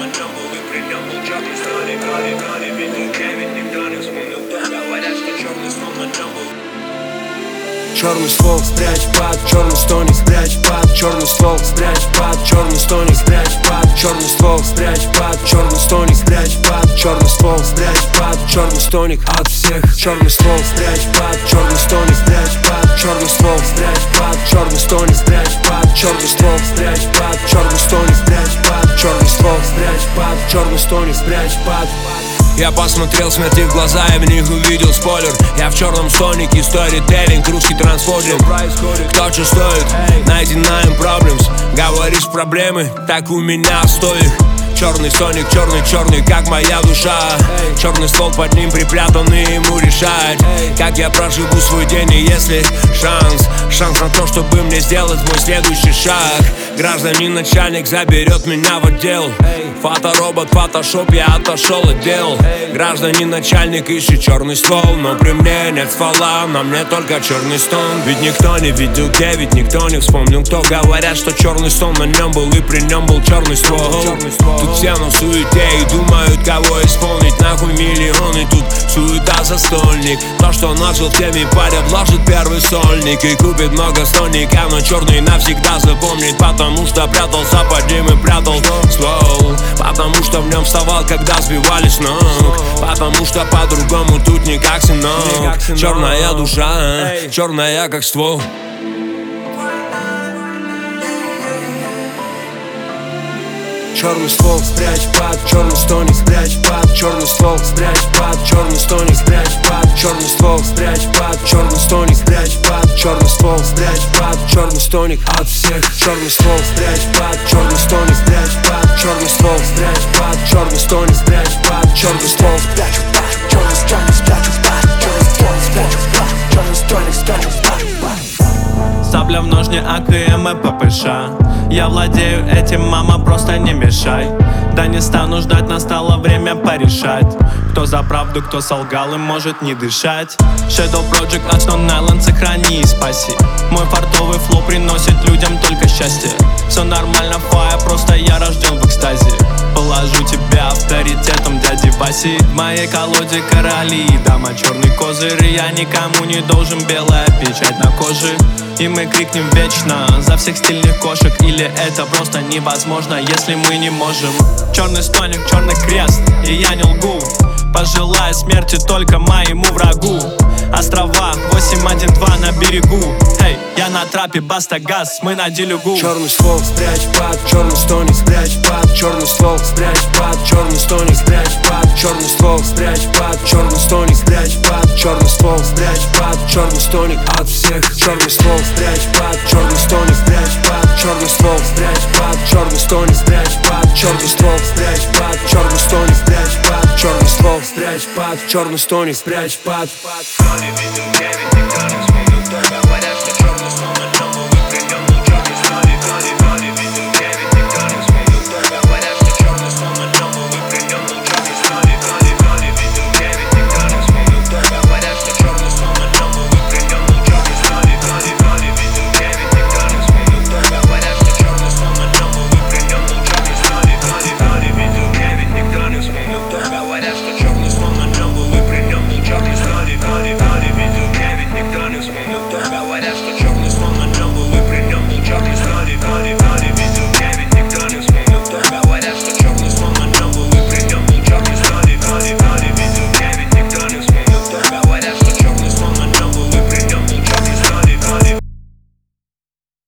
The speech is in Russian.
джамбул, и при нем был черный столик. Гали, видел 9, никто не вспомнил, кто говорят, что черный сон на джамбул. Черный ствол спрячь под черный стоник, спрячь под черный ствол, спрячь под черный стоник, спрячь под черный ствол, спрячь под черный стоник, спрячь под черный ствол, спрячь под черный стоник от всех. Черный ствол спрячь под черный стоник, спрячь под черный ствол, спрячь под черный стоник, спрячь под черный ствол, спрячь под черный стоник, спрячь под черный ствол, спрячь под черный стоник, спрячь под. Я посмотрел смерти в глаза и в них увидел спойлер. Я в черном стонике, сторителлинг, русский трансфординг. Кто что стоит, 99 problems. Говоришь проблемы, так у меня столик. Черный стоник, черный, как моя душа. Черный ствол под ним припрятанный, ему решать, как я проживу свой день. И если шанс на то, чтобы мне сделать мой следующий шаг. Гражданин начальник заберет меня в отдел. Фоторобот, фотошоп, я отошел от дел. Гражданин начальник ищет черный ствол, но при мне нет ствола, на мне только черный стон. Ведь никто не видел 9, никто не вспомнил, кто говорят, что черный стон на нем был, и при нем был черный ствол. Тут все на суете и думают, кого исполнить. Нахуй миллионы, тут суета застольник. То, что начал, теми паря вложит первый сольник и купит много стольника, но черный навсегда запомнит, потому что прятался под ним и прятал ствол. Потому что в нем вставал, когда сбивали с ног. Потому что по-другому тут никак, сынок. Черная душа, черная как ствол. Черный ствол спрячь под черный стоник, спрячь под черный ствол, спрячь под черный стоник, спрячь под черный ствол, спрячь под черный стоник, спрячь под черный ствол, спрячь под черный стоник от всех. Черный ствол спрячь под черный стоник, спрячь под черный ствол, спрячь под черный стоник, спрячь под черный ствол, спрячь под черный стоник, спрячь под черный ствол, спрячь под черный стоник, спрячь под. Сабля в ножне, АКМ и ППШ. Я владею этим, мама, просто не мешай. Да не стану ждать, настало время порешать, кто за правду, кто солгал и может не дышать. Shadow Project, Stone Island, сохрани и спаси. Мой фартовый флоу приносит людям только счастье. Все нормально, фая, просто я рожден в экстазе. Положу тебя авторитетом дяди Васи. В моей колоде короли, дама черный козырь. Я никому не должен, белая печать на коже. И мы крикнем вечно за всех стильных кошек. Или это просто невозможно, если мы не можем. Черный стоник, черный крест, и я не лгу. Пожелаю смерти только моему врагу. Острова 812 на берегу. Эй, я на трапе, баста газ, мы на делюгу. Черный ствол спрячь под черный стоник, спрячь под черный ствол, спрячь под черный стоник, спрячь под черный ствол, спрячь под черный стоник, спрячь под черный ствол, спрячь под черный стоник от всех. Черный ствол спрячь под черный стоник, спрячь под черный ствол, спрячь под черный стоник, спрячь под черный ствол, спрячь под черный стоник, спрячь под черный ствол, спрячь под черный стоник, спрячь под. Видел 9, никто не вспомнил, кто говорят, что черный сон на